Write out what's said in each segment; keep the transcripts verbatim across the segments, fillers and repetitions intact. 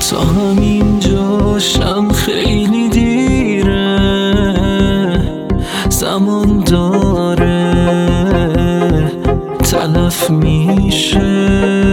تا همین جاشم خیلی دیره، زمان داره تلف میشه.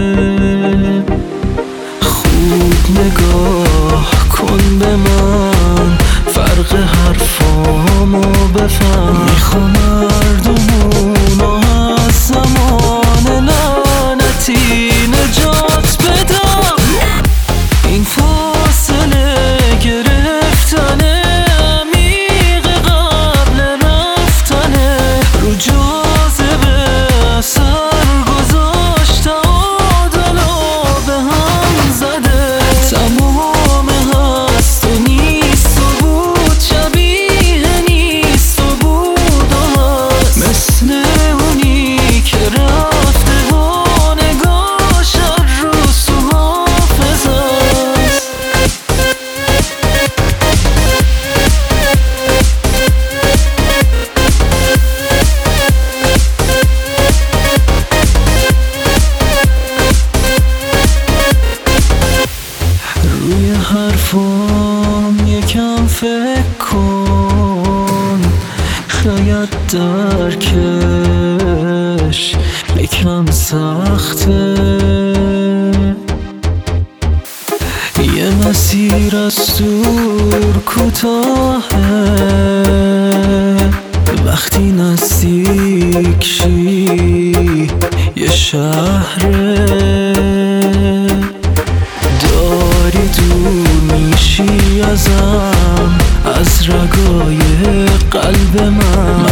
خوب نگاه کن به من، فرق حرفامو بفهم. میخوام مردمونو از زمان لعنتی نجات بدم. این فاصله گرفتنه عمیق قبل رفتنه، رو جاذبه اثر گذاشت، تعادلو به هم زده. تمام هست و نیست و بود، شبیه نیست و بود و هست، مثل اونی که رفته و نگاش هر روز تو حافظه است. روی حرفام یکم فکر کن، شاید درکش یکم سخته. یه مسیر از دور کوتاهه، وقتی نزدیک شی یه شهره. داری دور میشی ازم، از رگای قلب من.